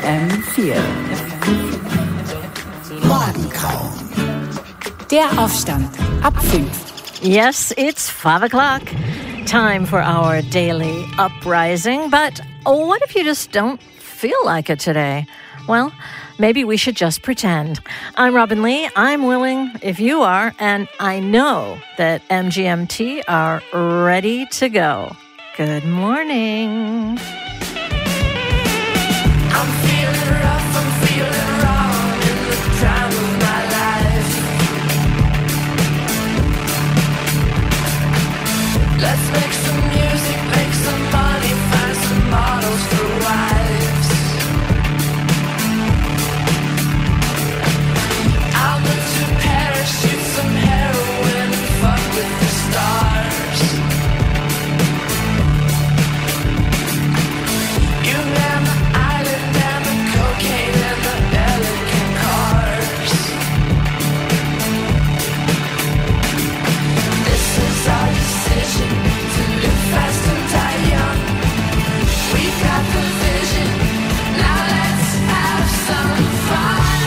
FM4. Morgengrauen. Der Aufstand ab 5. Yes, it's 5 o'clock. Time for our daily uprising. But what if you just don't feel like it today? Well, maybe we should just pretend. I'm Robin Lee. I'm willing if you are. And I know that MGMT are ready to go. Good morning. I'm feeling rough, I'm feeling wrong in the prime of my life. Let's make some music, make some money, find some models for wives. I'll move to Paris, shoot some heroin and fuck with the stars. You man the island and the cocaine and the elegant cars. This is our decision to live fast and die young. We got the vision, now let's have some fun.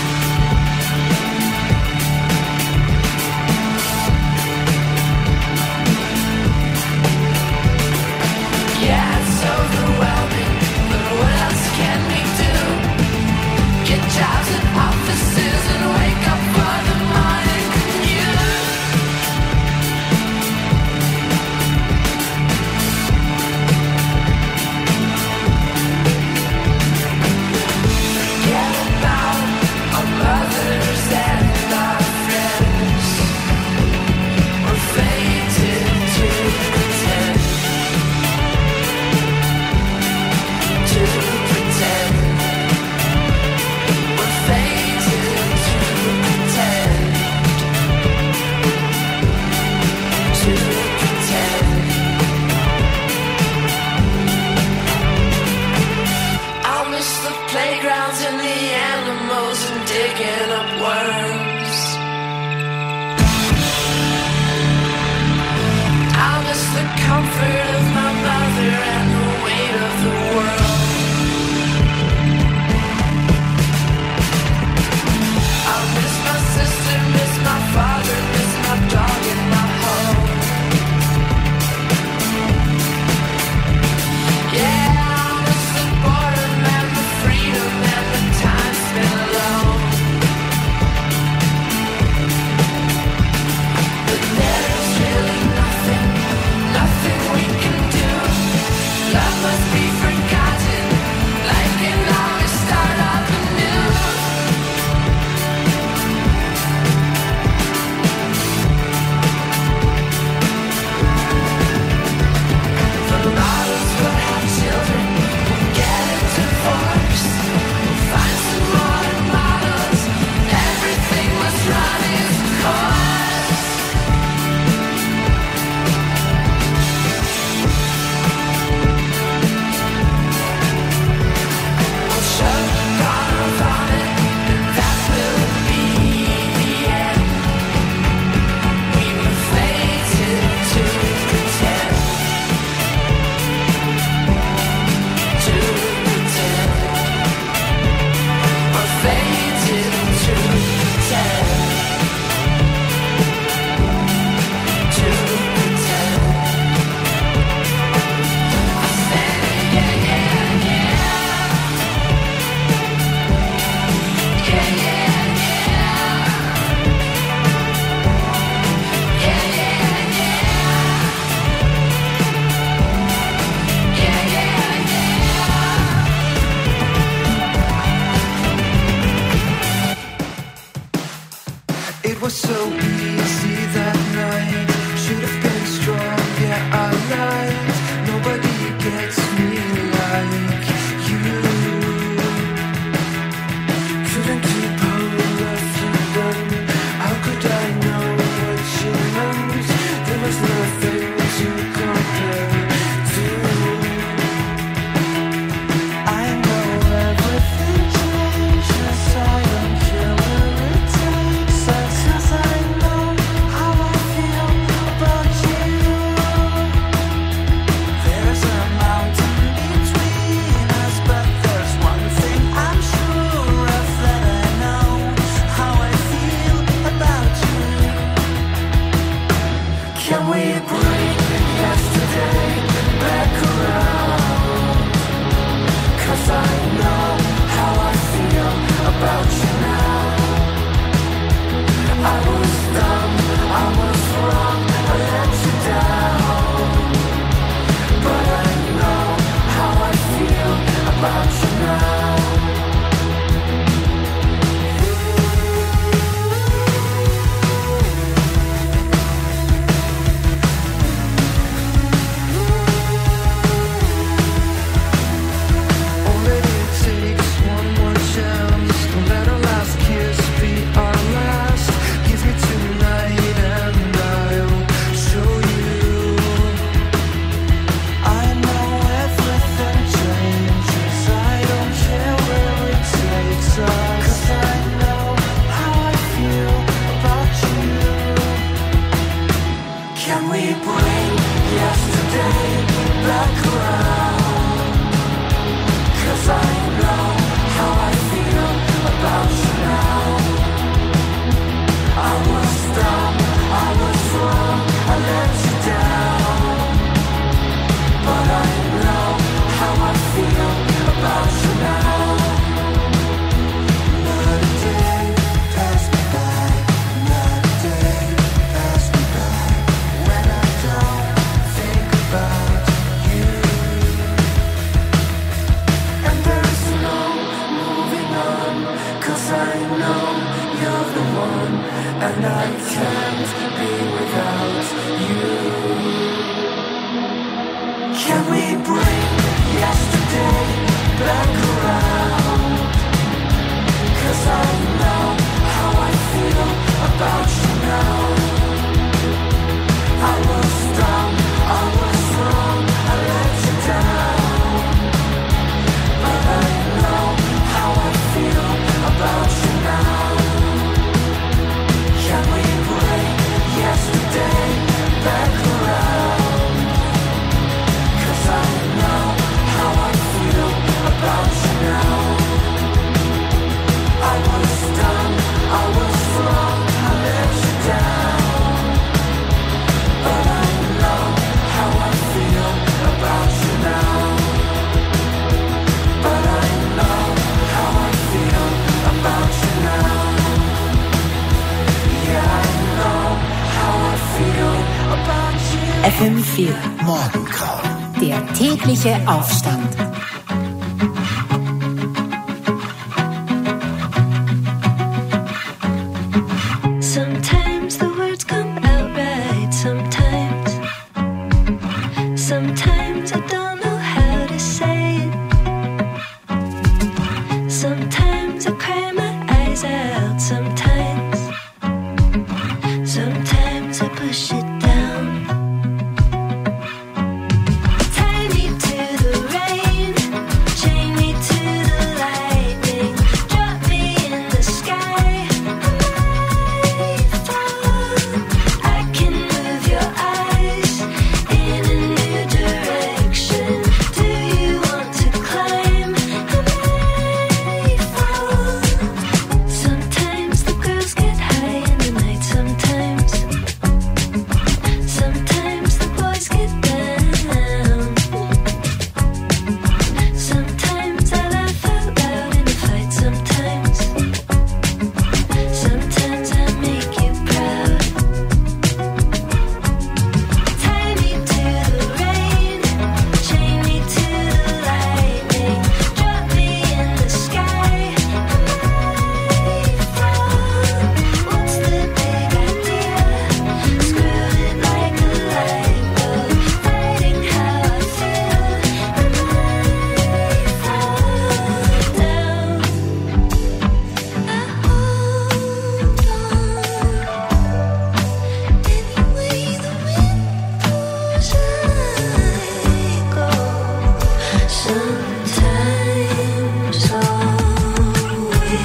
Yeah, it's overwhelming, but what else can we do? Get jobs at offices and wake up for the morning commute. Forget about our mothers and our friends. We're fated to pretend. To pretend. We're fated to pretend. To pretend. I'll miss the playgrounds and the animals and digging up worms. I'll miss the comfort of my mother and the weight of the world. I'll miss my sister, miss my father, miss my dog and my home. Yeah, I'll miss the boredom and the freedom and the time spent alone. But there's really nothing we can do. Love must be forgotten, like an always start up anew. The models will have children, we'll get a divorce. We'll find some more models, everything must run its course. We'll shut off on it, and that will be the end. We were fated to pretend. To pretend. We're fated to pretend. To pretend. I said yeah, yeah, yeah. Yeah, yeah, yeah. Yeah, yeah, yeah. Yeah, yeah, yeah. It was so easy that night. Should have been strong, yeah, I lied. Nobody gets me like you. Couldn't keep hold of you then. How could I know what you meant? There was nothing to compare to. I know everything changes. I don't care what it takes. That's 'cause I know how I feel. one, and I can't be without you. Can we bring yesterday back around? 'Cause I know how I feel about you now. I was dumb, I was wrong, I let you down. But I know how I feel about you now. Can we bring yesterday back around? 'Cause I know how I feel about you now. I was dumb, I was wrong, I let you down. But I know how I feel about you now. But I know how I feel about you now. Yeah, I know how I feel about you. FM4 Morgenkraut. Der tägliche Aufstand. Sometimes the words come out right, sometimes I don't know how to say it. Sometimes I cry my eyes out, sometimes I push it down. Tie me to the rain, chain me to the lightning, drop me in the sky. I can move your eyes in a new direction. Do you want to climb? I may fall. Sometimes the girls get high in the night. Sometimes the boys get down. Sometimes I laugh out loud in a fight. Sometimes I make you proud. Tie me to the rain, chain me to the lightning, drop me in the sky. I may fall. What's the big idea? Screw it like a light bulb, fighting how I feel. I may fall down. I hold on. Anyway the wind blows, I go. Sometimes always.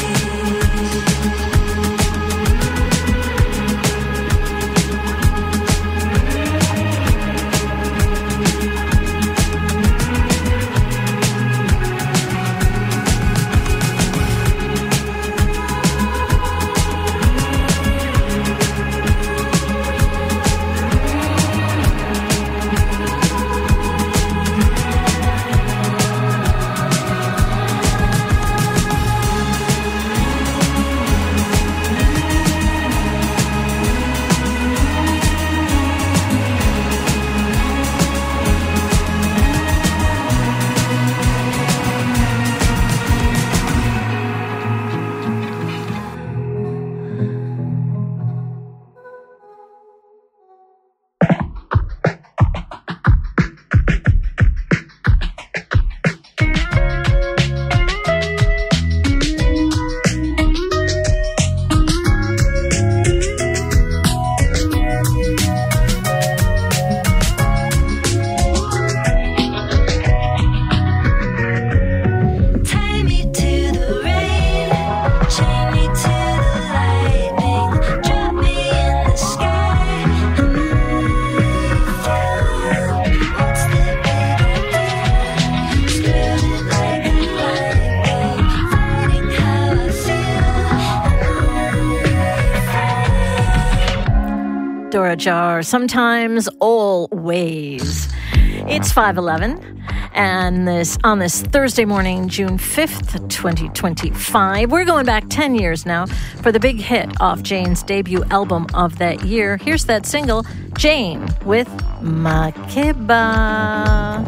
Tie me to the rain, chain me to the lightning, drop me in the sky. I may fall. What's the big idea? Screw it like a light bulb, fighting how I feel. I may fall. Dora Jar, sometimes, always. It's 5:11, and on this Thursday morning, June 5th, 2025, we're going back 10 years now for the big hit off Jane's debut album of that year. Here's that single, Jane with Makeba.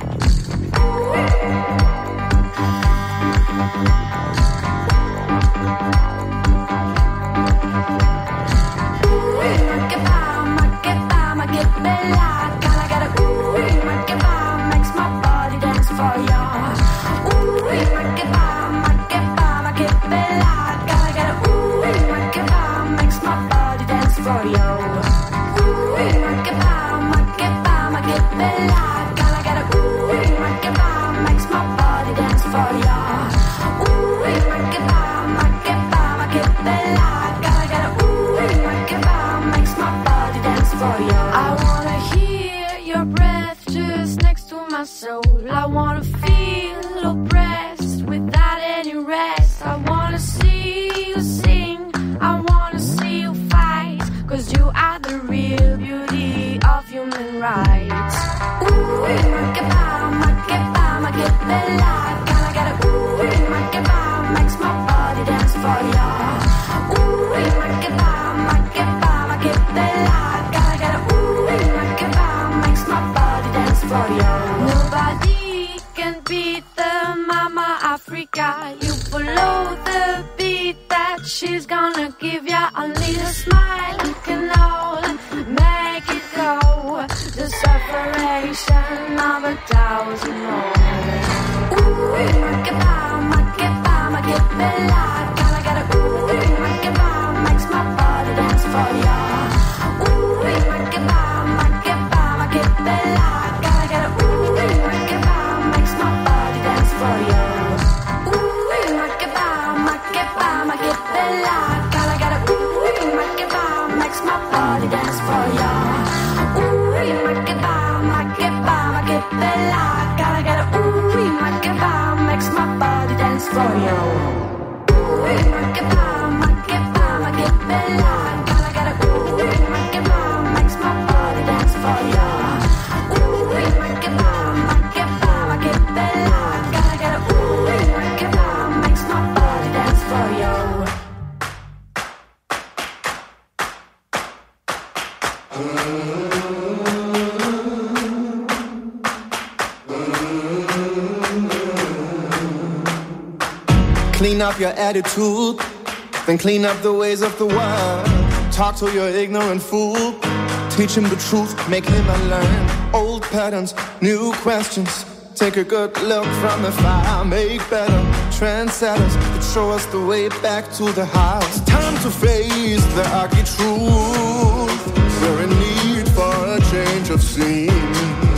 Clean up your attitude, then clean up the ways of the world. Talk to your ignorant fool, teach him the truth, make him unlearn old patterns, new questions. Take a good look from afar, make better trendsetters that show us the way back to the house. Time to face the ugly truth, we're in need for a change of scene.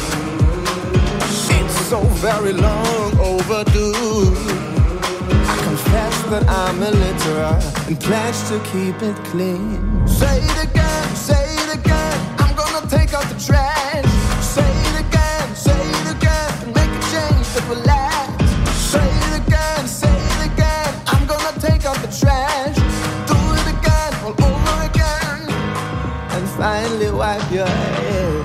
It's so very long overdue. Confess that I'm illiterate and pledge to keep it clean. Say it again, I'm gonna take out the trash. Say it again, and make a change that will last. Say it again, I'm gonna take out the trash. Do it again, all over again, and finally wipe your ass.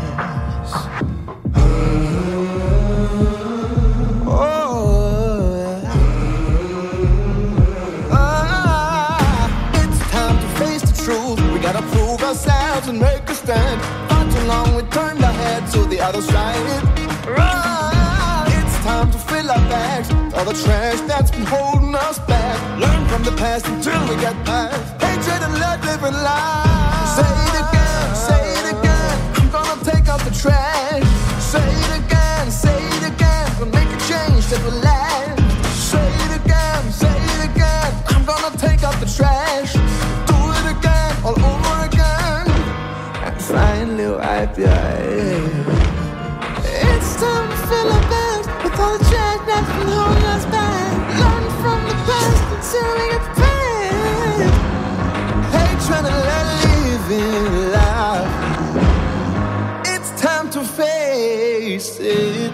Gotta prove ourselves and make a stand. Far too long we turned our heads to the other side. Run! It's time to fill our bags, all the trash that's been holding us back. Learn from the past until we get past hatred and let living life. Say it again, I'm gonna take out the trash. Say it again, we'll make a change that will last. Say it again, I'm gonna take out the trash. All over again, and finally wipe your ass. It's time to fill our bags with all the trash that's been holding us back. Learn from the past until we get paid. Hatred and let living life. It's time to face it.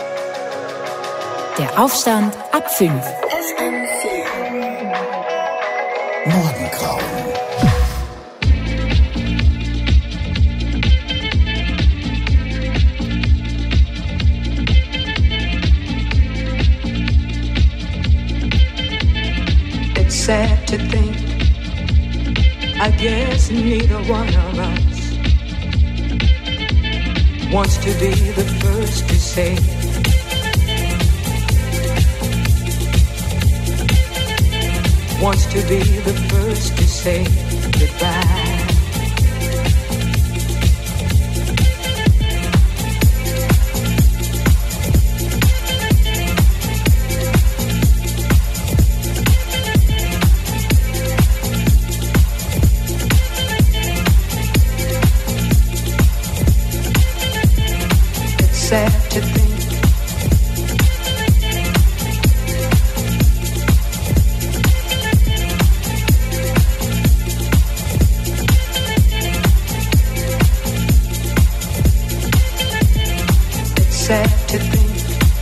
Der Aufstand ab 5. Morgengrauen. It's sad to think, I guess neither one of us wants to be the first to say wants to be the first to say goodbye. It's sad to think. Sad to think.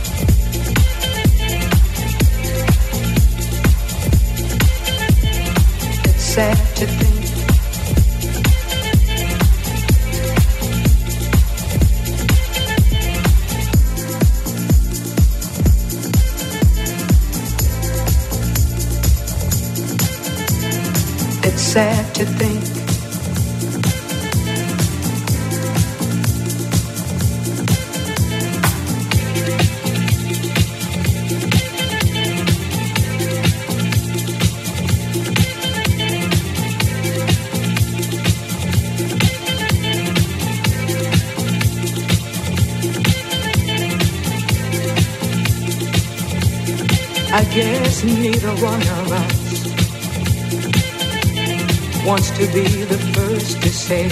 It's sad to think. It's sad to think. I guess neither one of us wants to be the first to say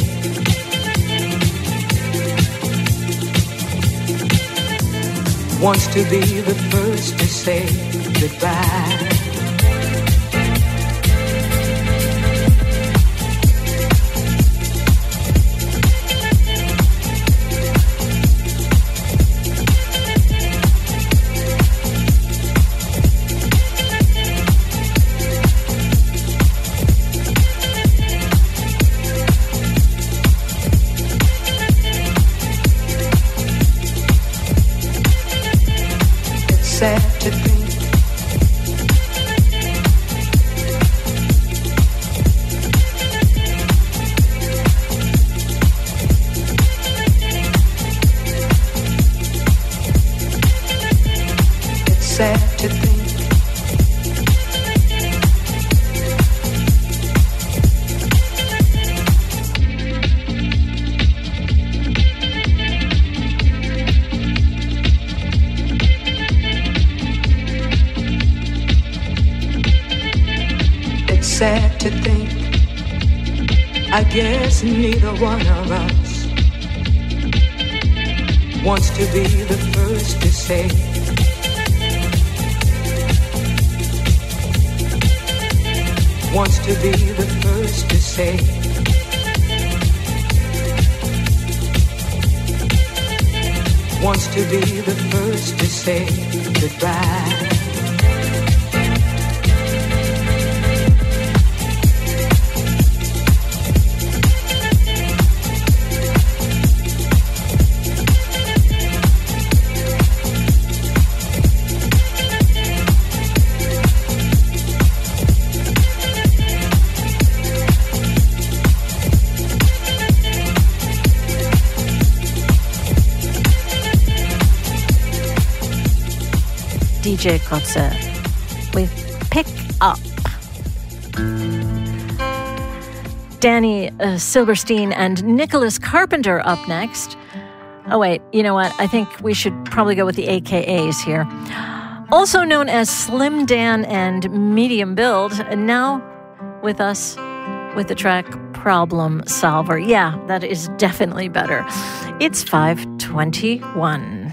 wants to be the first to say goodbye. Sad to think. It's sad to think. Sad to think, I guess neither one of us wants to be the first to say wants to be the first to say wants to be the first to say goodbye. DJ Kotze with Pick Up. Danny Silverstein and Nicholas Carpenter up next. Oh wait, you know what? I think we should probably go with the AKAs here. Also known as Slim Dan and Medium Build, and now with us with the track Problem Solver. Yeah, that is definitely better. It's 5:21.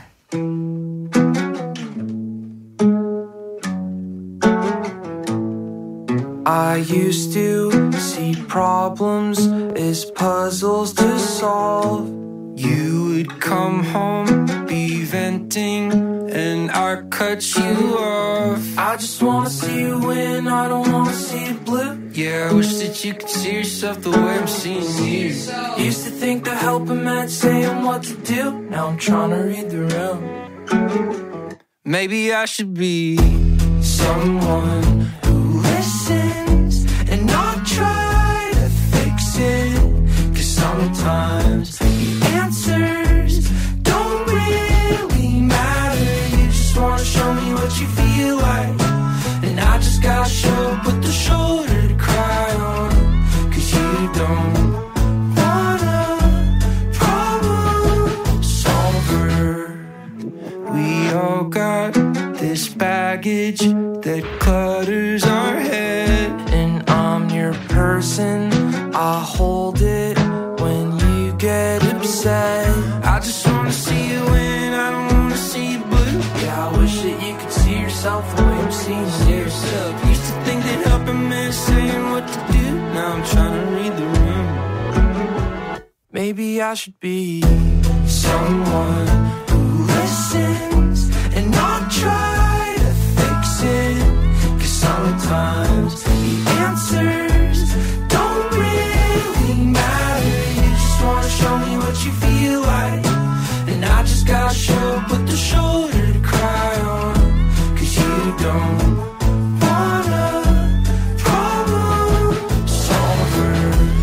I used to see problems as puzzles to solve. You would come home, be venting, and I'd cut you off. I just wanna see you win, I don't wanna see you blue. Yeah, Yeah, I wish that you could see yourself the way I'm seeing you. Used to think the helping meant saying what to do. Now I'm trying to read the room. Maybe I should be someone who listens and not try to fix it. 'Cause sometimes the answers don't really matter. You just wanna show me what you feel like, and I just gotta show up with the shoulder to cry on. 'Cause you don't want a problem solver. We all got this baggage that clutters our head, and I'm your person. I hold it when you get upset. I just wanna see you win, I don't wanna see you blue. Yeah, I wish that you could see yourself the way I'm seeing yourself. Used to think that helping meant saying what to do. Now I'm trying to read the room. Maybe I should be someone who listens and not try to fix it. 'Cause sometimes the answers don't really matter. You just wanna show me what you feel like, and I just gotta show up with the shoulder to cry on. 'Cause you don't want a problem solver.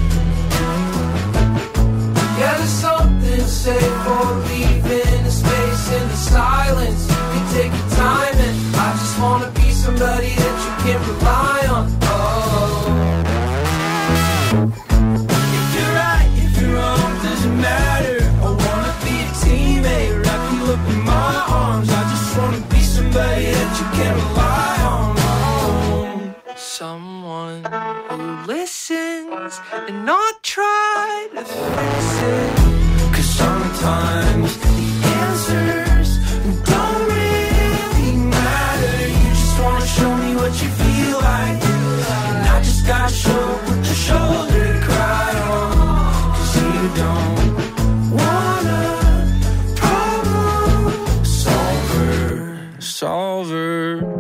Yeah, there's something to say for leaving a space in the silence. You can take your time, and I just wanna be somebody that you can rely on. Oh, if you're right, if you're wrong, doesn't matter. I wanna be a teammate, wrap you up in my arms. I just wanna be somebody that you can rely on. Oh, someone who listens and not try to fix it. 'Cause sometimes the answers don't really matter. You just wanna show me what you feel like, and I just gotta show up with your shoulder to cry on. 'Cause you don't want a problem solver.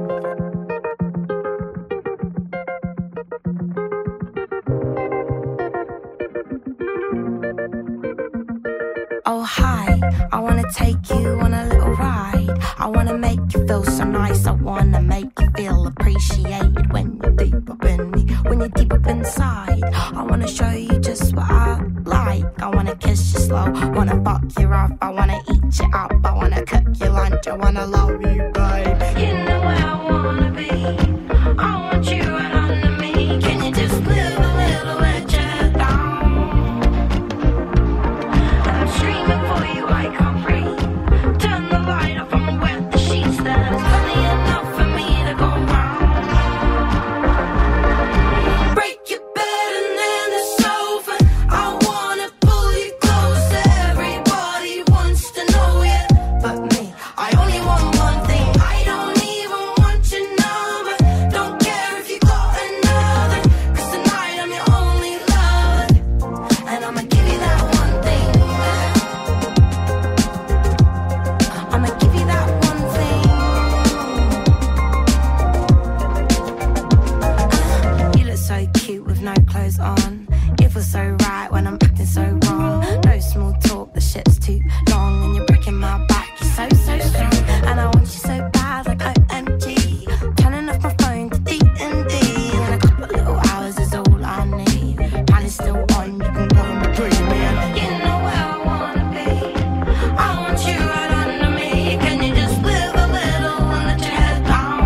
Oh hi, I wanna take you on a little ride. I wanna make you feel so nice. I wanna make you feel appreciated when you're deep up in me, when you're deep up inside. I wanna show you just what I like. I wanna kiss you slow, wanna fuck you rough. I wanna eat you up, I wanna cook you lunch. I wanna love you, babe. You know where I wanna be. I want you right under me. Can you just live a little with your head down? I'm screaming for you, I can't breathe. Turn the light off, I'ma wet the sheets. There's plenty enough for me to go round. Break your bed and then it's over. I wanna pull you closer. Everybody wants to know you, but me, I only want one thing. I don't even want your number. Don't care if you got another. 'Cause tonight I'm your only lover, and I'ma give you that one thing. I'ma give you that one thing. You look so cute with no clothes on. It feels so right when I'm acting so wrong. No small talk, the shit's too long, and you're breaking my back. You're so strong, and I want you so bad, like OMG. Turning off my phone to D&D, and a couple little hours is all I need. Plan is still on, you can go and between me. You know where I wanna be. I want you right under me. Can you just live a little and let your head down?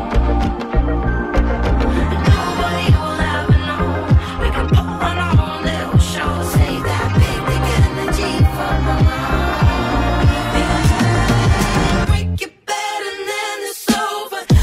Nobody will ever know. We can put on our own little show. Save that big energy for my mind. Break your bed and then it's over.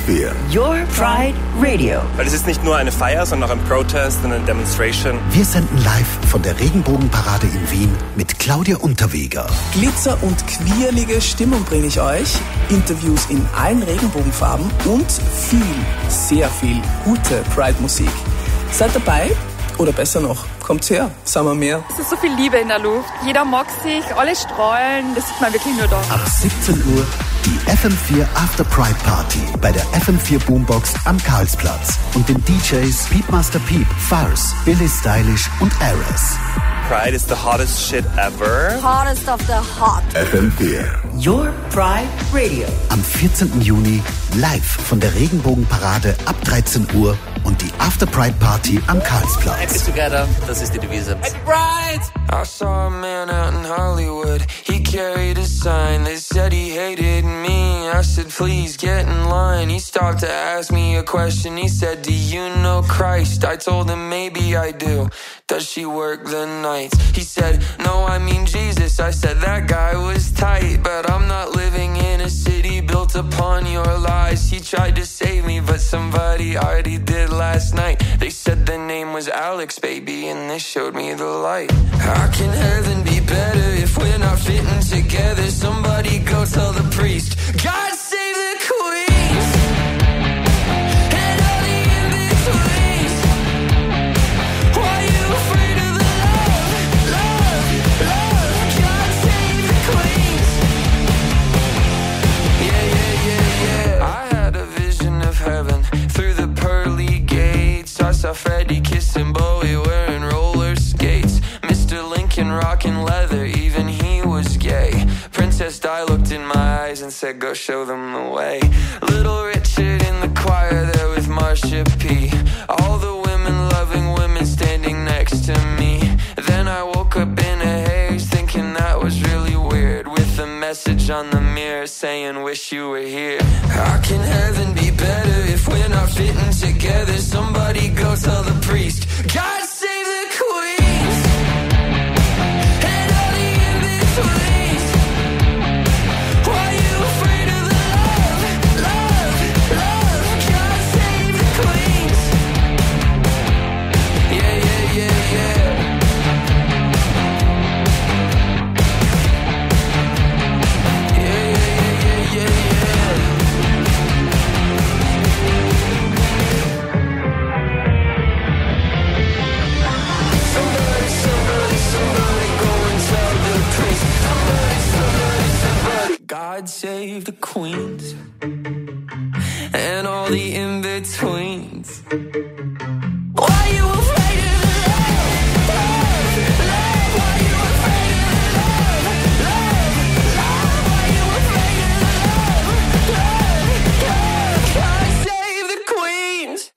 FM4. Your Pride Radio. Weil es ist nicht nur eine Feier, sondern auch ein Protest und eine Demonstration. Wir senden live von der Regenbogenparade in Wien mit Claudia Unterweger. Glitzer und quirlige Stimmung bringe ich euch, Interviews in allen Regenbogenfarben und sehr viel gute Pride-Musik. Seid dabei, oder besser noch, kommt her, sagen wir mehr. Es ist so viel Liebe in der Luft. Jeder mag sich, alle strahlen, das sieht man wirklich nur da. Ab 17 Uhr die FM4 After Pride Party bei der FM4 Boombox am Karlsplatz und den DJs Beatmaster Peep, Farce, Billy Stylish und Ares. Pride is the hottest shit ever. Hottest of the hot. FM4. Your Pride Radio. Am 14. Juni live von der Regenbogenparade ab 13 Uhr und die After Pride Party am Karlsplatz. Happy together, das ist die Devise. Happy Pride! I saw a man out in Hollywood. He carried a sign that said he hated me. I said, please get in line. He stopped to ask me a question. He said, do you know Christ? I told him, maybe I do. Does she work the nights? He said, no, I mean Jesus. I said, that guy was tight, but I'm not living in a city built upon your lies. He tried to save me, but somebody already did last night. They said the name was Alex, baby, and they showed me the light. How can heaven be better if we're not fitting together? Somebody go tell the priest, God save the queens and all the in-betweens. Why are you afraid of the love? God save the queens. Yeah. I had a vision of heaven through the pearly gates. I saw Freddie kissing Bowie wearing roller skates. Mr. Lincoln rocking leather, even he was gay. Princess Di looked in my eyes and said, go show them the way. Little Richard in the choir there with Marsha P. All the women loving women standing next to me. Then I woke up in a haze thinking that was really weird, with a message on the mirror saying, wish you were here. How can heaven be better if we're not fitting together? Somebody go tell the priest, God save the queens and all the in-betweens. Why are you afraid of the love? God save the queens. Yeah. Somebody go and tell the priest. Somebody, God save the queens and all the in-betweens. Why are you afraid of the love? Why are you afraid of the love? Why are you afraid of the love? God save the queens.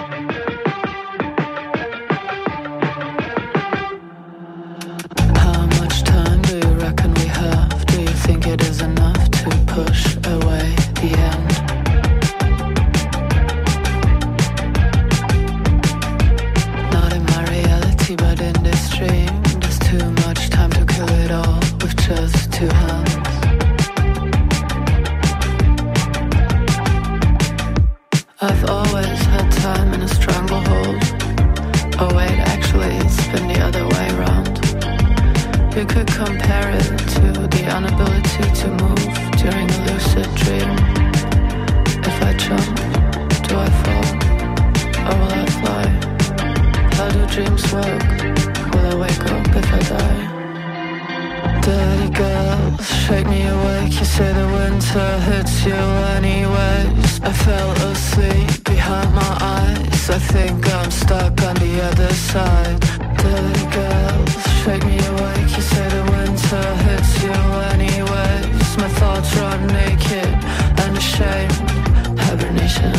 How much time do you reckon we have? Do you think it is enough to push away the end? Not in my reality, but in this dream. There's too much time to kill it all with just two hands. I've always had time in a stranglehold. Oh wait, actually it's been the other way around. You could compare it to the inability to move during a lucid dream. If I jump, do I fall? Or will I fly? How do dreams work? Will I wake up if I die? Dirty girl, shake me awake. You say the winter hits you anyways. I fell asleep behind my eyes. I think I'm stuck on the other side. Dirty girl, shake me awake. You say the winter hits you anyways. My thoughts run naked and ashamed. Hibernation.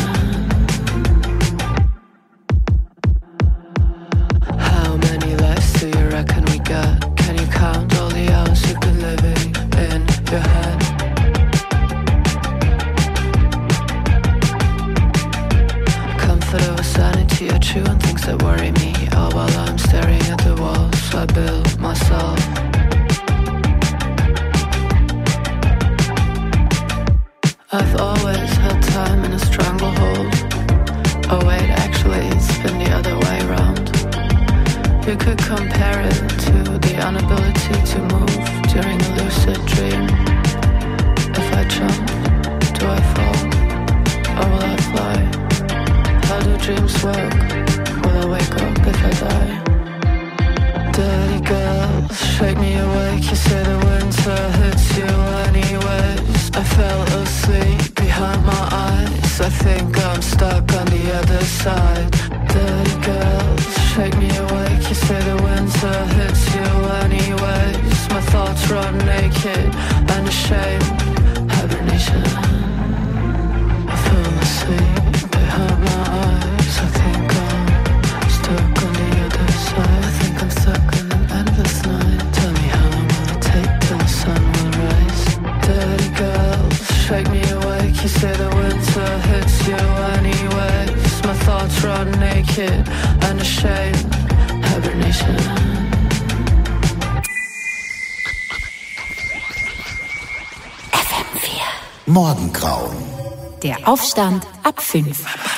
How many lives do you reckon we got? Can you count all the hours you've been living in your head? Comfort over sanity, I chew on things that worry me. All while I'm staring at the walls I built myself. me awake, you say the winter hits you anyways. I fell asleep behind my eyes, I think I'm stuck on the other side. Dirty girls, shake me awake, you say the winter hits you anyways. My thoughts run naked and ashamed, hibernation. I fell asleep behind my eyes, I think I'm stuck on the other side. I think I'm stuck in an endless night. Tell me how long will it take till the sun will rise. Dirty girls, shake me awake, you say the winter hits you anyways. My thoughts run naked and ashamed, hibernation. Morgengrauen. Der Aufstand ab 5.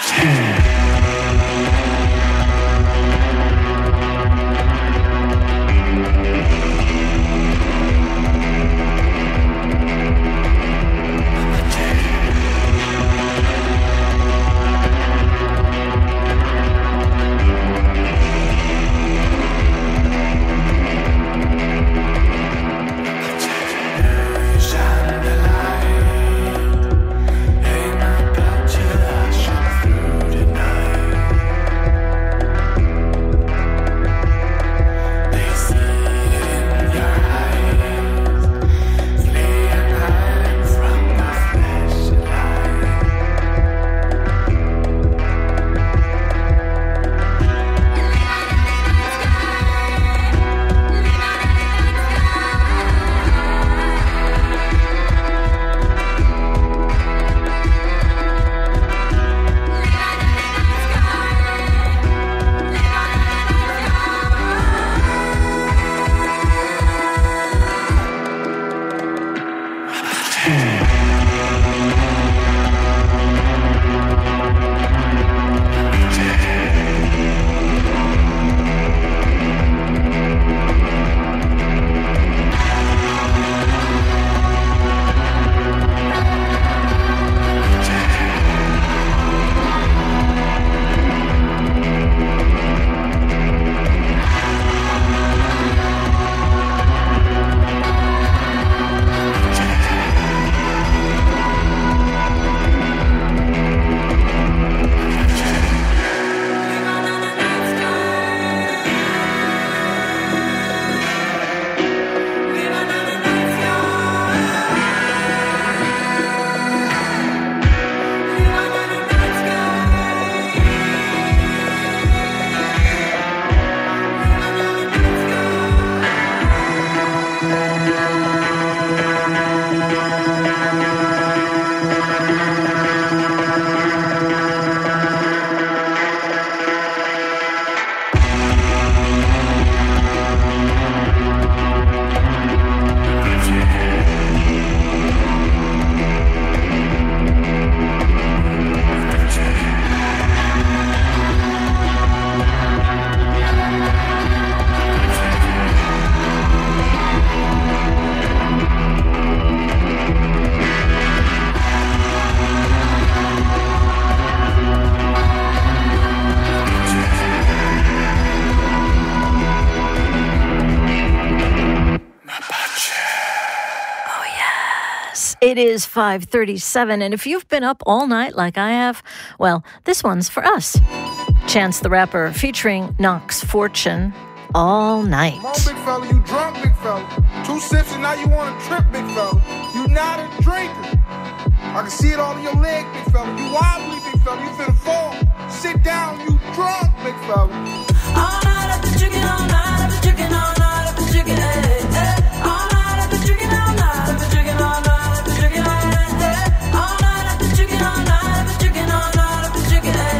It is 5:37, and if you've been up all night like I have, well, this one's for us. Chance the Rapper featuring Knox Fortune, All Night. Come on, big fella, you drunk, big fella. 2 sips and now you want to trip, big fella. You not a drinker. I can see it all in your leg, big fella. You wobbly, big fella. You finna fall. Sit down, you drunk, big fella. All night I've been drinking, all night I've been drinking, all night I've been drinking, hey, hey. All night I've been drinking, all night I've been drinking, all night I've been drinking, hey, hey. All night I've been drinking, all night I've been drinking, all night I've been drinking, hey,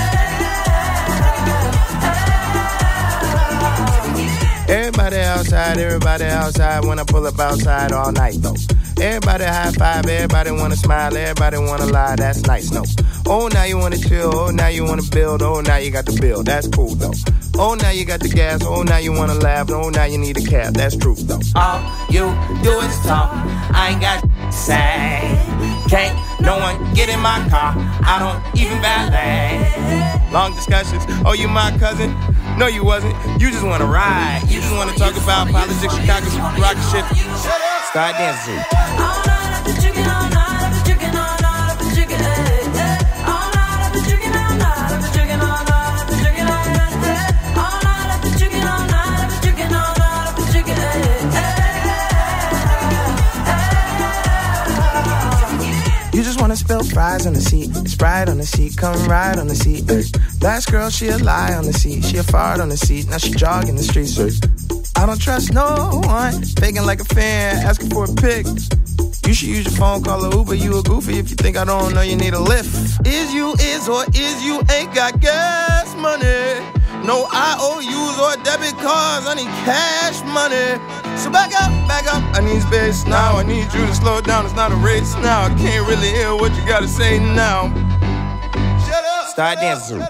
hey. Everybody outside when I pull up outside all night though. Everybody high five, everybody wanna smile, everybody wanna lie, that's nice, no. Oh, now you wanna chill, oh, now you wanna build, oh, now you got the bill, that's cool though. Oh, now you got the gas, oh, now you wanna laugh, oh, now you need a cab, that's true though. All you do is talk, I ain't got to say. Can't no one get in my car, I don't even valet. Long discussions, oh, you my cousin? No, you wasn't. You just wanna ride. You just wanna talk about politics, Chicago, rock shit. Start dancing. You just wanna spill fries on the seat, Sprite on the seat, come ride on the seat. Last girl, she a lie on the seat, she a fart on the seat, now she jogging the streets. I don't trust no one, faking like a fan, asking for a pic. You should use your phone, call a Uber, you a goofy if you think I don't know you need a lift. Is you is or is you ain't got gas money? No IOUs or debit cards, I need cash money. So back up, I need space now. I need you to slow down, it's not a race now. I can't really hear what you gotta say now. Shut up. Start dancing.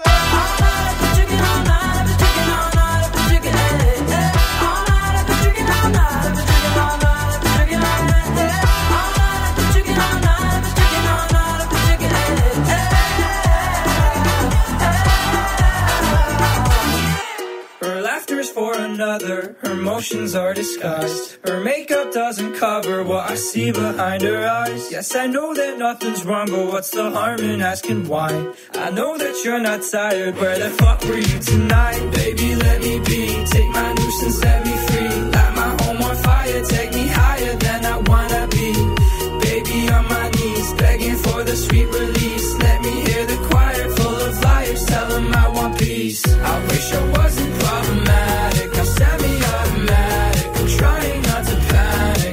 For another, her motions are disguised. Her makeup doesn't cover what I see behind her eyes. Yes, I know that nothing's wrong, but what's the harm in asking why? I know that you're not tired, where the fuck were you tonight? Baby, let me be, take my nuisance, set me free. Light my home on fire, take me higher than I wanna be. Baby, on my knees, begging for the sweet release. Let me hear the choir full of liars, tell them I want peace. I wish I wasn't problematic, I'm semi-automatic, I'm trying not to panic.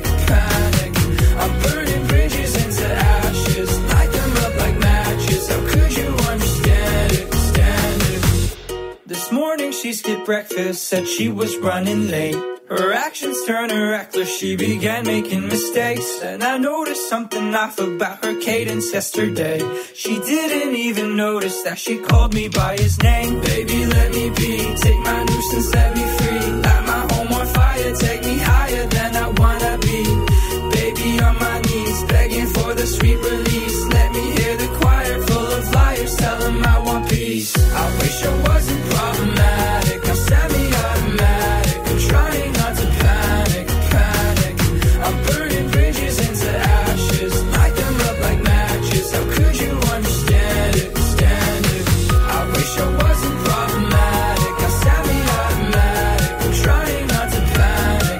I'm burning bridges into ashes, light them up like matches. How could you understand it, stand it? This morning she skipped breakfast, said she was running late. Her actions turned her reckless, she began making mistakes. And I noticed something off about her cadence yesterday. She didn't even notice that she called me by his name. Baby, let me be, take my nuisance, set me free. Light my home on fire, take me higher than I wanna be. Baby, on my knees, begging for the sweet release. Let me hear the choir full of liars, tell them I want peace. I wish I wasn't problematic, I'm semi-automatic, I'm trying not to panic. I'm burning bridges into ashes, light them up like matches. How could you understand it, stand it? I wish I wasn't problematic, I'm semi-automatic, I'm trying not to panic.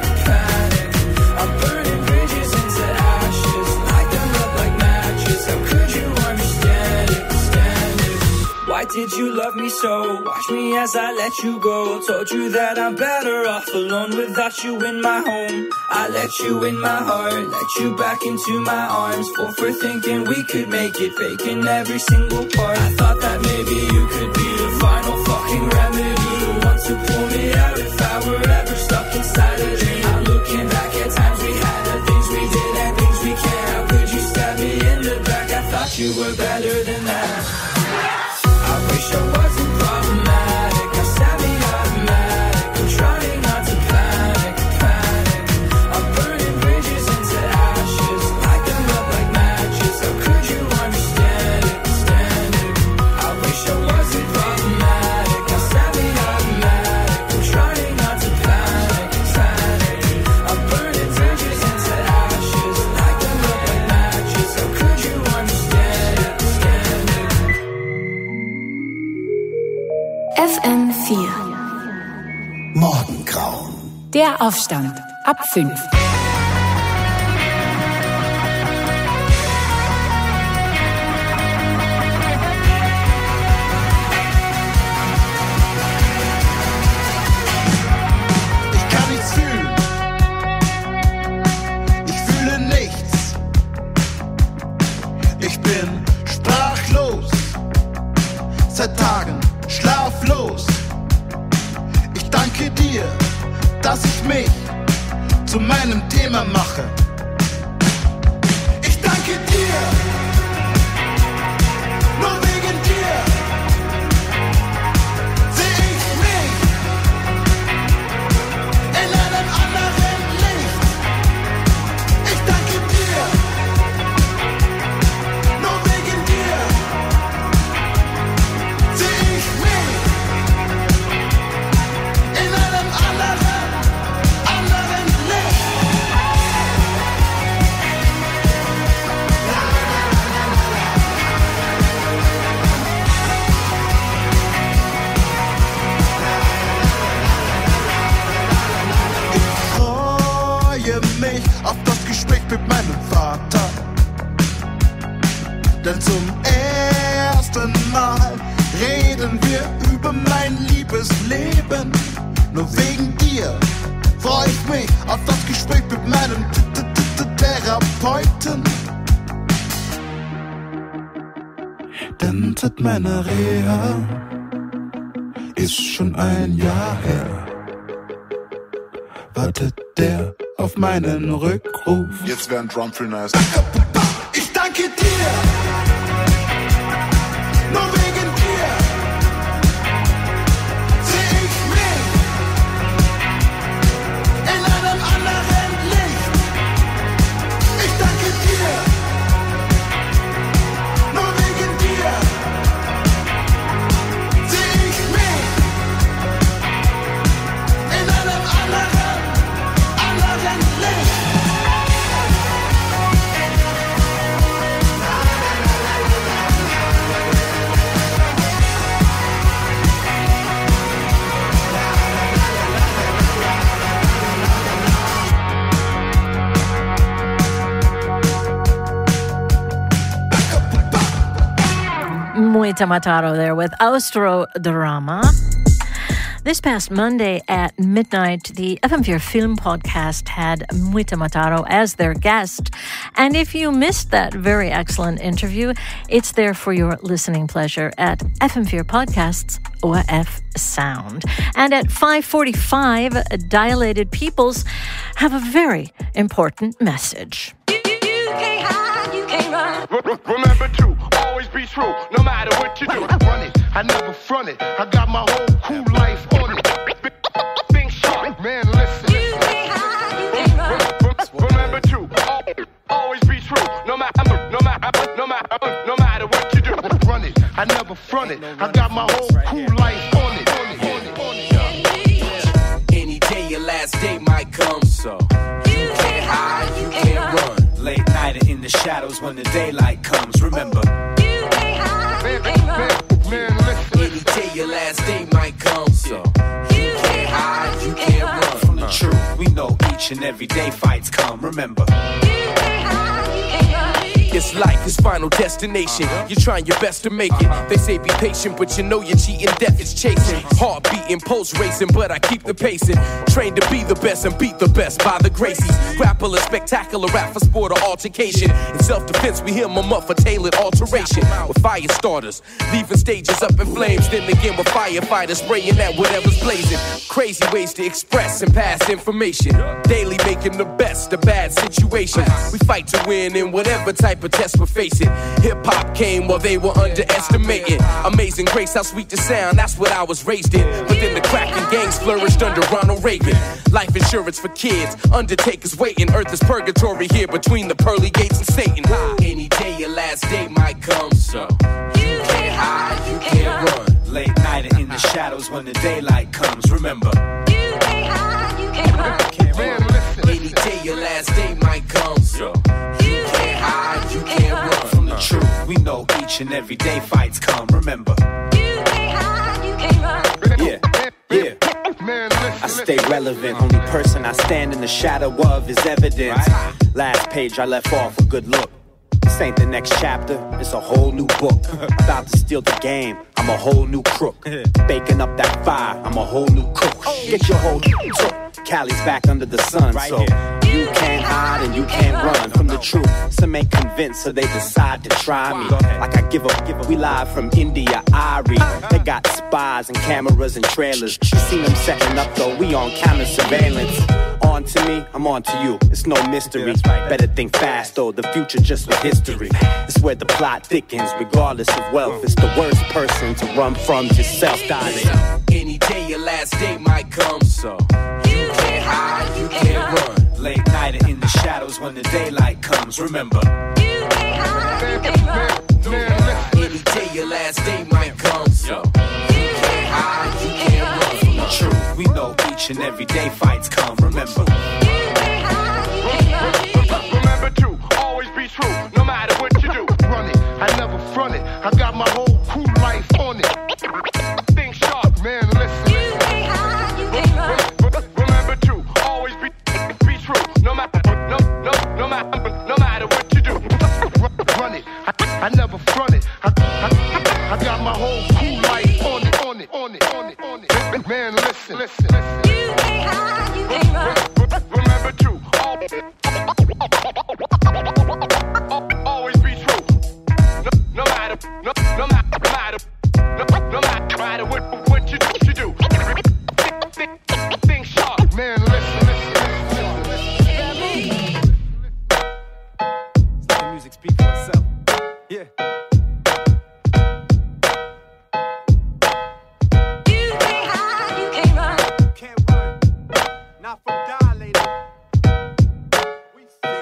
I'm burning bridges into ashes, light them up like matches. How could you understand it, stand it? Why did you love me so? Watch me as I let you go. Told you that I'm better off alone without you in my home. I let you in my heart, let you back into my arms. Full for thinking we could make it, faking every single part. I thought that maybe you could be the final fucking remedy, the one to pull me out if I were ever stuck inside a dream. I'm looking back at times we had, the things we did and things we can't. How could you stab me in the back? I thought you were better than that. I wish I wasn't problematic, I'm semi-automatic, I'm trying not to panic. I'm burning bridges into ashes, light them up like matches. How could you understand it, stand it? I wish I wasn't problematic, I'm semi-automatic, I'm trying not to panic. I'm burning bridges into ashes, light them up like matches. How could you understand it, stand it? FM4 Morgengrau. Der Aufstand ab 5. Ich kann nichts fühlen. Ich fühle nichts. Ich bin sprachlos. Seit Tagen schlaflos. Ich danke dir, dass ich mich zu meinem Thema mache. Ich danke dir, nur wegen dir sehe ich mich in einem anderen Licht. Ich danke dir, nur wegen dir sehe ich mich mich auf das Gespräch mit meinem Vater. Denn zum ersten Mal reden wir über mein Liebesleben. Nur wegen dir freu ich mich auf das Gespräch mit meinem Therapeuten. Denn seit meiner Reha ist schon ein Jahr her, wartet der auf meinen Rückruf. Jetzt wäre ein Drum für nice. Ich danke dir, nur wegen dir seh ich mich in einem anderen Licht. Ich danke dir, nur wegen dir seh ich mich in einem anderen Licht. Muita Mataro there with Austro Drama. This past Monday at midnight, the FM4 Film Podcast had Muita Mataro as their guest. And if you missed that very excellent interview, it's there for your listening pleasure at FM4 Podcasts ORF Sound. And at 5:45, Dilated Peoples have a very important message. Remember to always be true, no matter what you do. Run it, I never front it. I got my whole cool life on it. Think sharp, man, listen. Remember to always be true, no matter what you do. Run it, I never front it. I got my whole cool life on it. Any day your last day might come, so you can't hide, you can't run. Late night and in the shadows when the daylight comes. Remember, you can't hide, you can't run. Any day your last day might come, so you can't hide, you can't run from the truth. We know each and every day fights come. Remember, you can't hide, you can't run. It's life, it's final destination. You're trying your best to make it. They say be patient, but you know you're cheating. Death is chasing. Heart beating, pulse racing, but I keep the pacing. Trained to be the best and beat the best by the Gracies. Grapple a spectacular rap for sport or altercation. In self-defense, we hear them up for tailored alteration. With fire starters, leaving stages up in flames. Then again with firefighters spraying at whatever's blazing. Crazy ways to express and pass information. Daily making the best of bad situations. We fight to win in whatever type of test we're facing. Hip-hop came while they were underestimating. Amazing grace, how sweet the sound, that's what I was raised in. But then the cracking gangs flourished under Ronald Reagan. Life insurance for kids, undertakers waiting. Earth is purgatory here between the pearly gates and Satan. Any day your last day might come, so you can't hide, you can't run. Late night and in the shadows when the daylight comes. Remember, you can't hide, you can't run. Any day your last day might come, so you can't hide, you can't run from the truth. We know each and every day fights come. Remember, you can't hide, you can't run. Yeah. I stay relevant. Only person I stand in the shadow of is evidence. Last page I left off a good look. This ain't the next chapter, it's a whole new book. About to steal the game, I'm a whole new crook. Baking up that fire, I'm a whole new cook. Get your whole took. Cali's back under the sun, so you can't hide and you can't run from the truth. Some ain't convinced, so they decide to try me. Like I give up. We live from India, Irie. They got spies and cameras and trailers. You seen them setting up though, we on camera surveillance. On to me, I'm on to you, it's no mystery. Better think fast though, the future just was history. It's where the plot thickens, regardless of wealth. It's the worst person to run from yourself, darling. Any day your last day might come, so you can't hide, you can't run. Late night and in the shadows when the daylight comes. Remember, you can't hide, you can't run. Any day your last day might come, so you can't hide, you can't run from the truth. We know each and every day fights come. Remember, you can't hide, you can't run. Remember to always be true, no matter what you do. Run it, I never front it. I got my whole cool life on it. Think sharp, man, listen. You can't hide, you can't run. Remember to always be true, no matter what Always be true. No matter what you do. Think sharp. Man, listen. The music speaks for itself. Yeah. Not from dilated. We see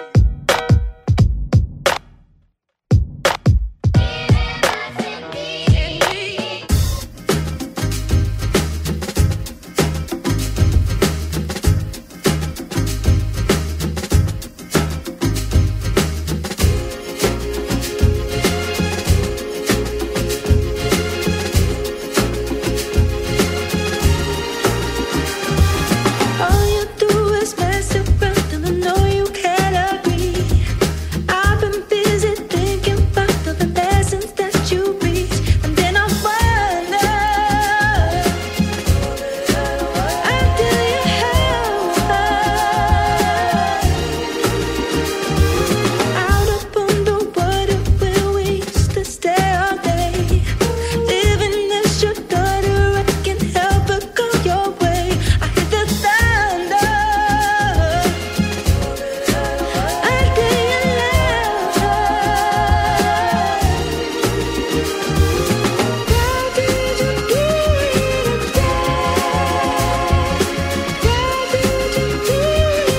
All you do is mess around, and I know you can't agree. I've been busy thinking about all the lessons that you reach, and then I wonder, how do you help out upon the water where we used to stay all day, living as your daughter? I can't help but go your way. I hear the thunder. I do you love? Why did you do it again? Why did you do it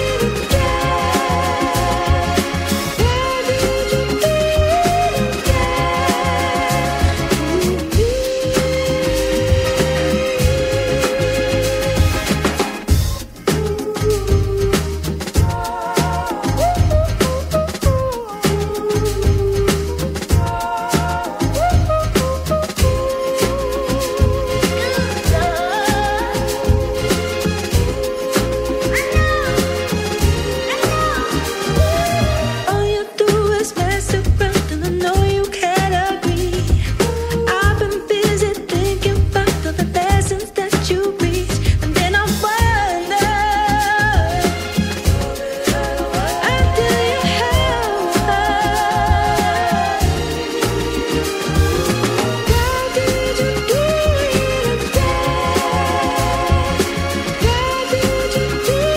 All you do is mess around, and I know you can't agree. I've been busy thinking about all the lessons that you reach, and then I wonder, how do you help? Why did you do it again? Why did you do it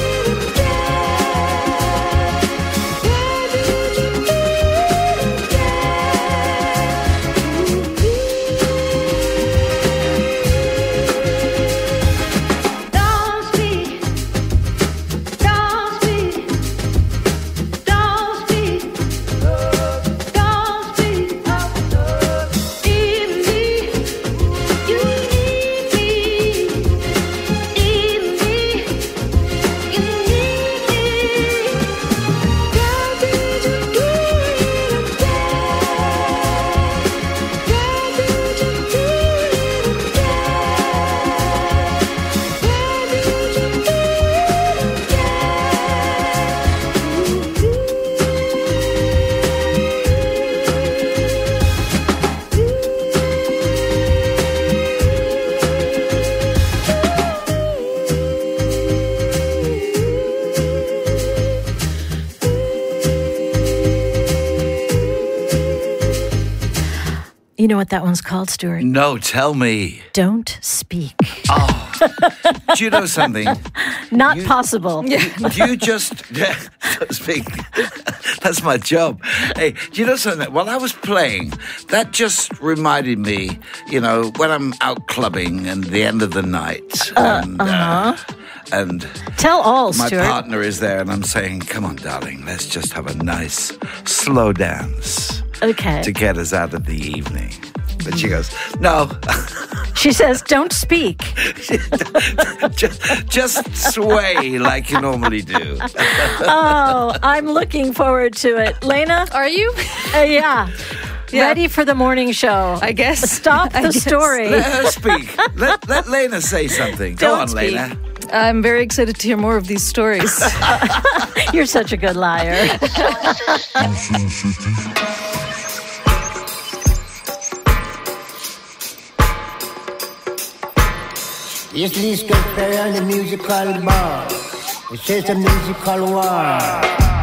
Don't speak, don't speak, don't speak, don't speak. Need me, you need me, need me, you need me. Why did you do it again? Why did you do it You know what that one's called, Stuart? No, tell me. Don't speak. Oh, do you know something? Not possible. You just don't speak. That's my job. Hey, do you know something? While I was playing, that just reminded me, you know, when I'm out clubbing and the end of the night. And Tell all, my Stuart. partner is there and I'm saying, come on, darling, let's just have a nice slow dance. Okay. To get us out of the evening. But she goes, no. She says, don't speak. just sway like you normally do. Oh, I'm looking forward to it. Lena? Are you? Yeah. Ready for the morning show. I guess. Stop the story. Let her speak. Let Lena say something. Go on, speak. Lena. I'm very excited to hear more of these stories. You're such a good liar. Yes, let's get there on the musical bar. It says a musical war.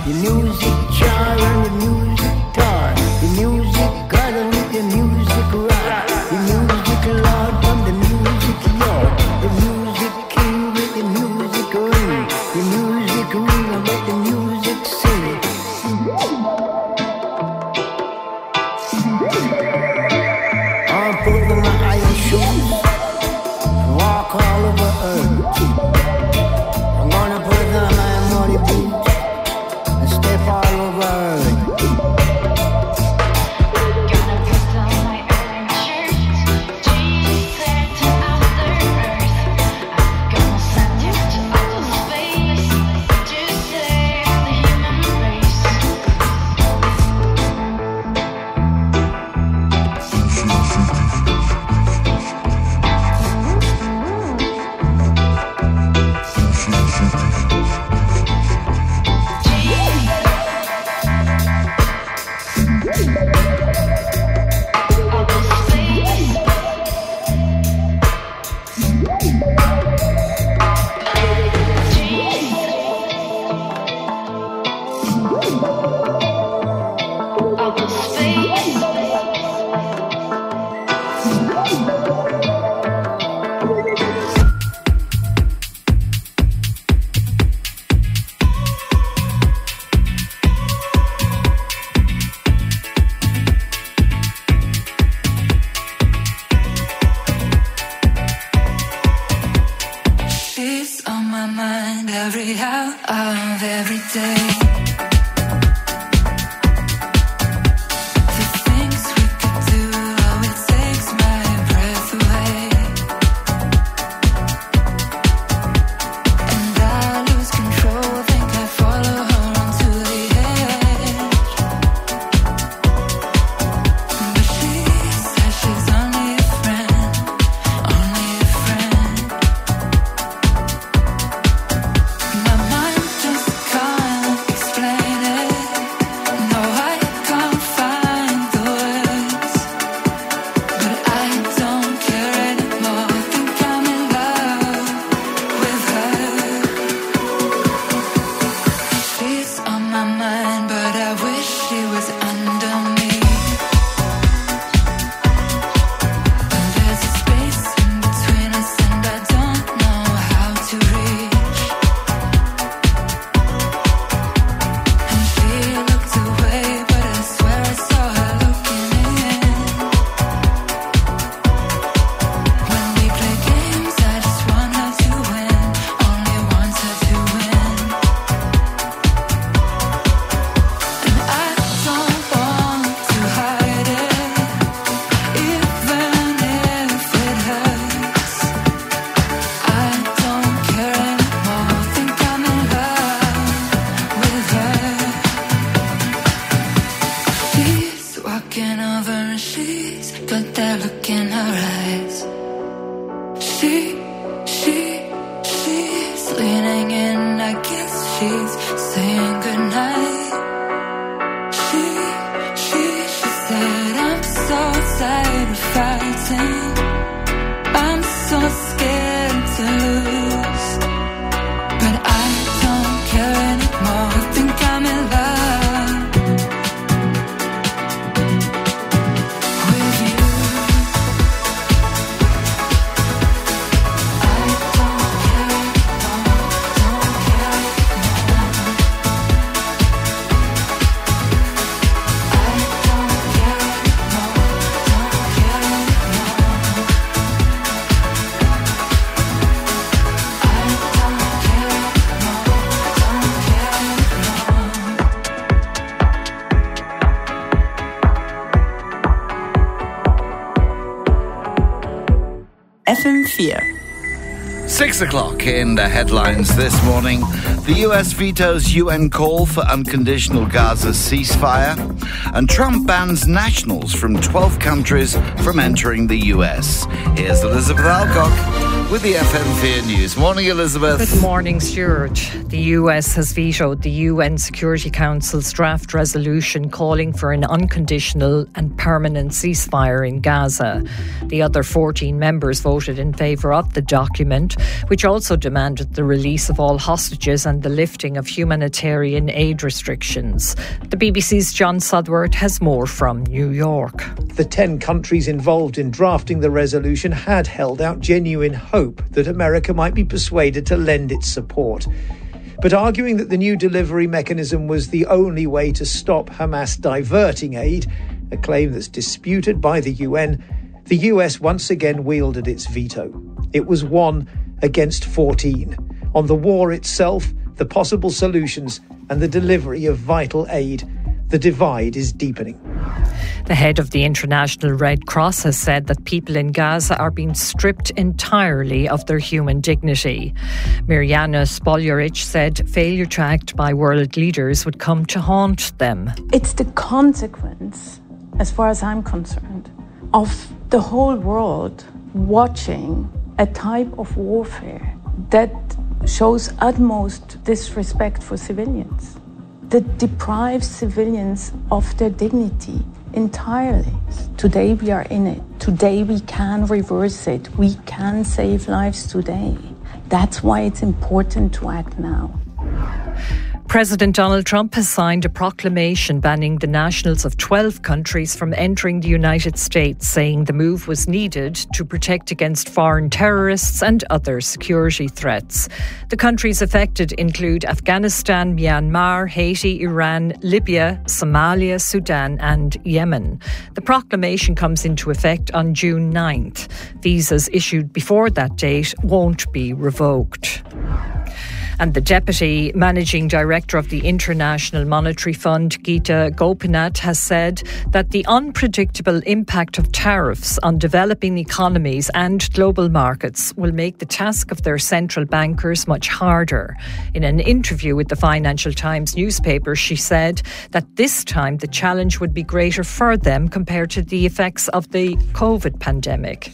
the music jar and the music guitar, the music garden with the music rock, the music lord from the music yard, the music king with the music ring, the music ring and let the music sing. I'm putting my iron shoes, walk all over earth. I'm gonna put on my muddy boots and step all over earth. She's on my mind every hour of every day. The things we could do, oh, it takes my breath away. And I lose control, think I follow her onto the edge. But she says she's only a friend, only a friend. My mind just can't explain it. No, I can't find the words. But I don't care anymore. Think I'm in love with her. She's on my mind, but I wish she was under me. And there's a space in between us, and I don't know how to reach. And she looked away, but I swear I saw her looking in. When we play games, I just want her to win, only want her to win. And I don't want to hide it, even if it hurts. I don't care anymore, think I'm in love with her. She's walking over and she's got that look in her eyes. She's leaning in, I guess she's saying goodnight. She said, I'm so tired of fighting. I'm so scared to lose. But I don't care anymore, think I'm in love with you. I don't care anymore, don't care anymore. I don't care anymore, don't care anymore. I don't care FM4. 6 o'clock in the headlines this morning. The US vetoes UN call for unconditional Gaza ceasefire, and Trump bans nationals from 12 countries from entering the US. Here's Elizabeth Alcock. with the FM4 News. Morning, Elizabeth. Good morning, Stuart. The US has vetoed the UN Security Council's draft resolution calling for an unconditional and permanent ceasefire in Gaza. The other 14 members voted in favour of the document, which also demanded the release of all hostages and the lifting of humanitarian aid restrictions. The BBC's John Sudworth has more from New York. The 10 countries involved in drafting the resolution had held out genuine hope that America might be persuaded to lend its support. But arguing that the new delivery mechanism was the only way to stop Hamas diverting aid, a claim that's disputed by the UN, the US once again wielded its veto. It was 1 against 14. On the war itself, the possible solutions, and the delivery of vital aid, the divide is deepening. The head of the International Red Cross has said that people in Gaza are being stripped entirely of their human dignity. Mirjana Spoljaric said failure to act by world leaders would come to haunt them. It's the consequence, as far as I'm concerned, of the whole world watching a type of warfare that shows utmost disrespect for civilians, that deprives civilians of their dignity entirely. Today we are in it. Today we can reverse it. We can save lives today. That's why it's important to act now. President Donald Trump has signed a proclamation banning the nationals of 12 countries from entering the United States, saying the move was needed to protect against foreign terrorists and other security threats. The countries affected include Afghanistan, Myanmar, Haiti, Iran, Libya, Somalia, Sudan and Yemen. The proclamation comes into effect on June 9th. Visas issued before that date won't be revoked. And the Deputy Managing Director of the International Monetary Fund, Geeta Gopinath, has said that the unpredictable impact of tariffs on developing economies and global markets will make the task of their central bankers much harder. In an interview with the Financial Times newspaper, she said that this time the challenge would be greater for them compared to the effects of the COVID pandemic.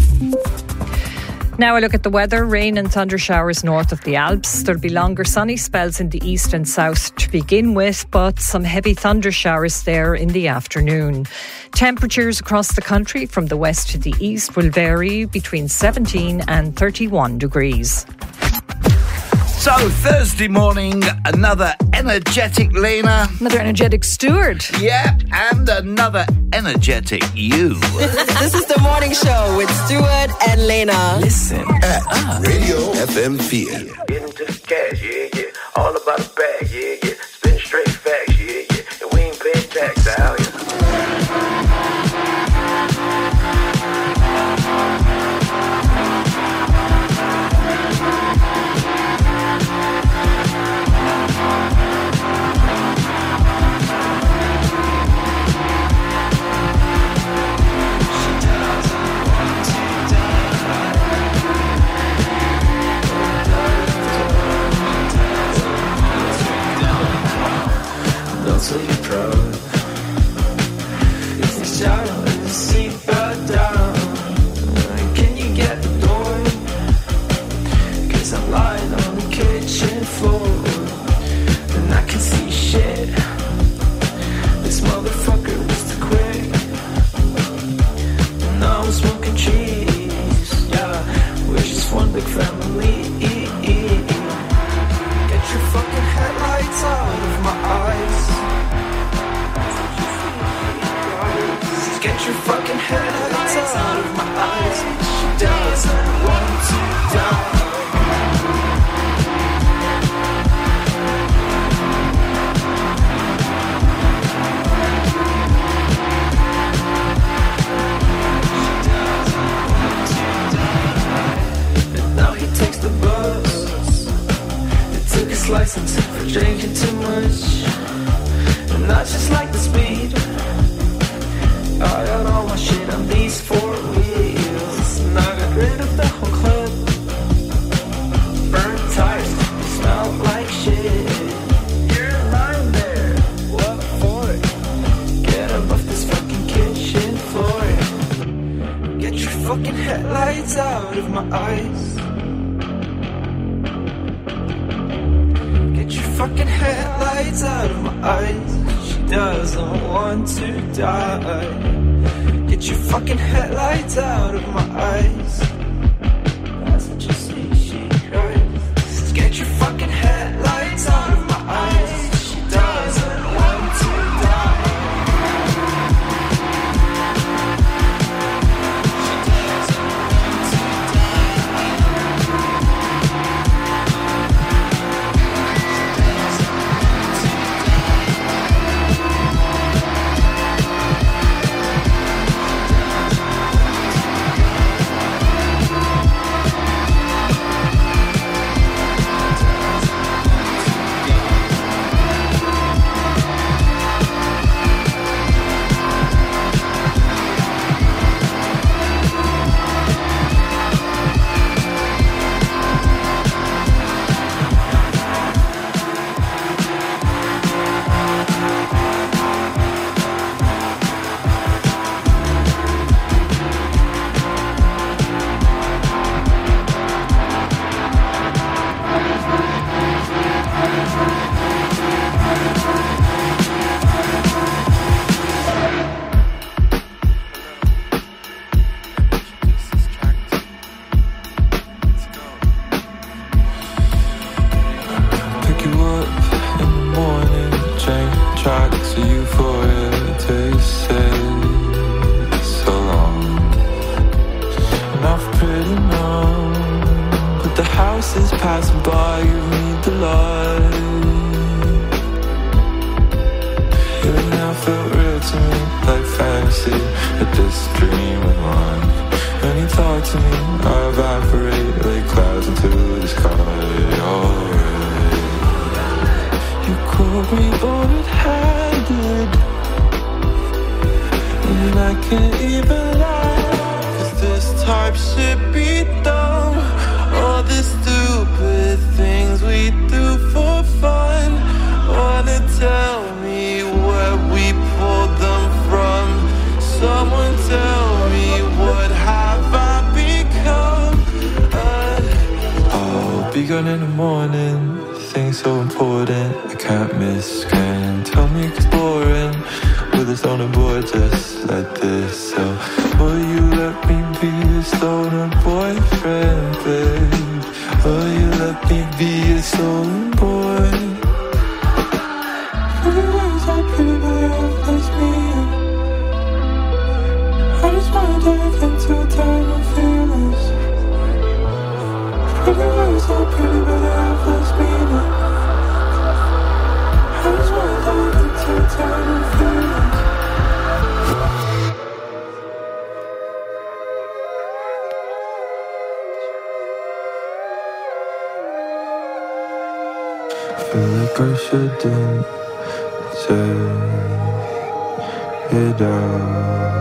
Now a look at the weather. Rain and thunder showers north of the Alps. There'll be longer sunny spells in the east and south to begin with, but some heavy thunder showers there in the afternoon. Temperatures across the country from the west to the east will vary between 17 and 31 degrees. So, Thursday morning, another energetic Lena. Another energetic Stuart. Yeah, and another energetic you. This is the morning show with Stuart and Lena. Listen at Radio FM4. Getting to the cash, yeah, yeah. All about the bag, yeah, yeah. Spin straight facts, yeah, yeah. And we ain't paying tax out, yeah. So you're proud. It's the shadow in the seat fell down. Can you get the door? 'Cause I'm lying on the kitchen floor and I can see shit. This motherfucker was too quick. And now I'm smoking trees. Yeah, we're just one big family. Get your fucking headlights out of my eyes. Get your fucking headlights out of my eyes. She doesn't want to die. And now he takes the bus. They took his license for drinking too much. And I just like the speed. I got all my shit on these 4 wheels. And I got rid of the whole club. Burnt tires, smell like shit. You're lying there, what for? Get up off this fucking kitchen floor. Get your fucking fucking headlights out of my eyes. Get your fucking headlights out of my eyes. She doesn't want to die. Get your fucking headlights out of my eyes. That's what you see, she cries. Just get your fucking headlights out of my eyes. She doesn't want to die. Passing by, you need the light. Even now felt real to me, like fantasy, but this dream of mine. When you talk to me, I evaporate like clouds into the sky. Alright, you caught me red-handed, and I can't even lie. 'Cause this type shit be dumb. All the stupid things we do for fun. Wanna tell me where we pulled them from? Someone tell me, what have I become? I'll be gone in the morning. Things so important, I can't miss. Can tell me it's boring with a stoner boy just like this. So will you let me be a stoner boyfriend, babe? Will you let me be a stoner boy? Pretty words are pretty, but they have less meaning. I just wanna dive into a time of feelings. Pretty words are pretty, but they have less meaning. I just wanna dive into a time of feelings. Feel like I shouldn't say it out.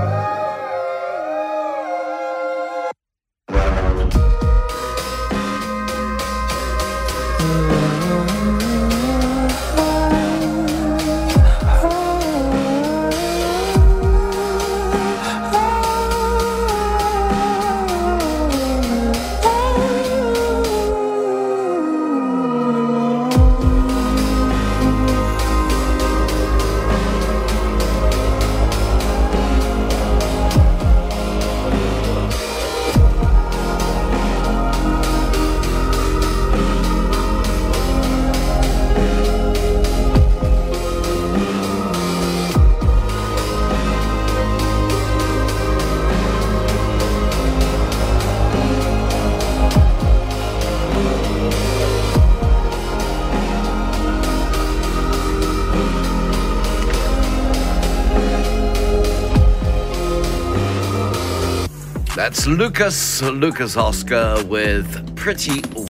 That's Lucas Oscar with Pretty